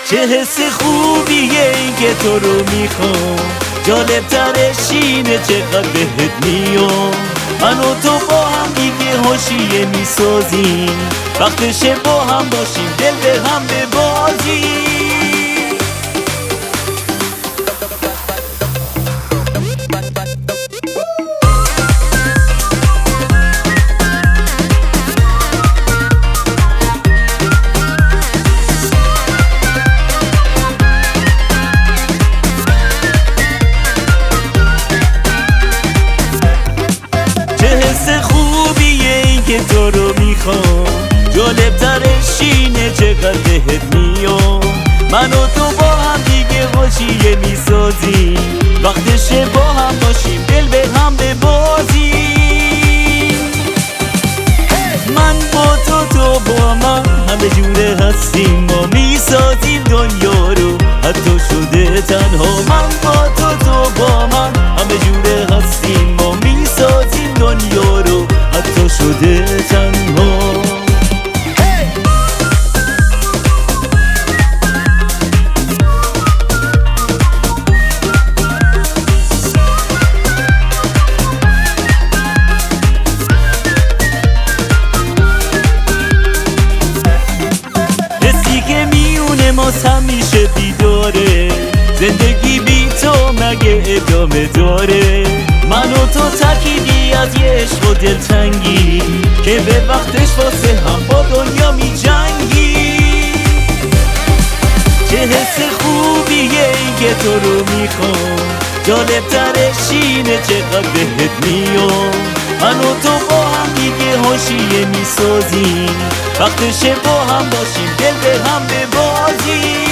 چه حس خوبیه این که تو رو میخوام، جالب ترش اینه چقدر بهت میام. من و تو با هم دیگه حاشیه میسازیم، وقتشه با هم باشیم دل به هم ببازیم. تو رو میخوام، جالب ترش اینه چقدر بهت میام. من و تو با هم دیگه حاشیه میسازیم، وقتشه با هم باشیم دل به هم ببازیم. من با تو با من همه جوره هستیم، ما میسازیم دنیا رو حتی شده تنها. من با تو با من همه جوره هستیم، ما میسازیم دنیا رو حتی شده تنها. حسی که میونه ماست همیشه بیداره، زندگی بی تو مگه ادامه داره؟ من و تو ترکیبی از یه عشق و دلتنگی که به وقتش واسه هم با دنیا می جنگی. چه حس خوبیه این که تو رو میخوام، جالب ترش اینه چقدر بهت میام. من و تو با هم دیگه حاشیه میسازیم، وقتشه با هم باشیم دل به هم ببازیم.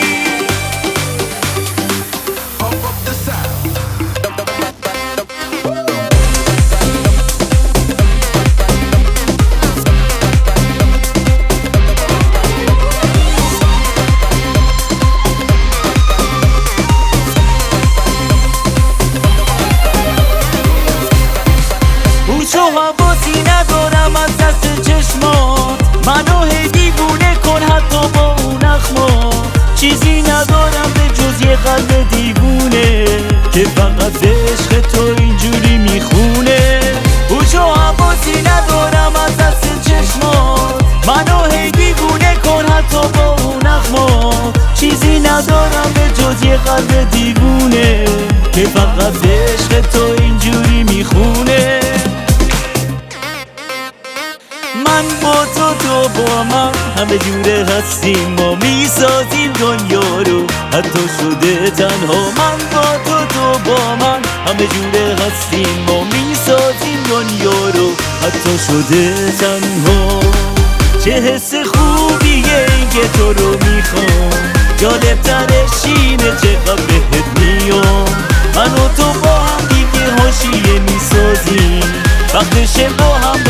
تو حواسی ندارم از دست چشمات، منو هی دیوونه کن حتی با اون اخمات. چیزی ندارم به جز یه قلب دیوونه که فقط به عشق تو اینجوری میخونه. تو حواسی ندارم از دست چشمات، منو هی دیوونه کن حتی با اون اخمات. چیزی ندارم به جز یه قلب دیوونه که فقط به عشق تو اینجوری میخونه. من با تو با من همه جوره هستیم، ما میسازیم دنیا رو حتی شده تنها. من با تو با من همه جوره هستیم، ما میسازیم دنیا رو حتی شده تنها. چه حس خوبیه این که تو رو میخوام، جالب ترش اینه چقدر بهت میام. من و تو با هم دیگه حاشیه میسازیم، وقتشه با هم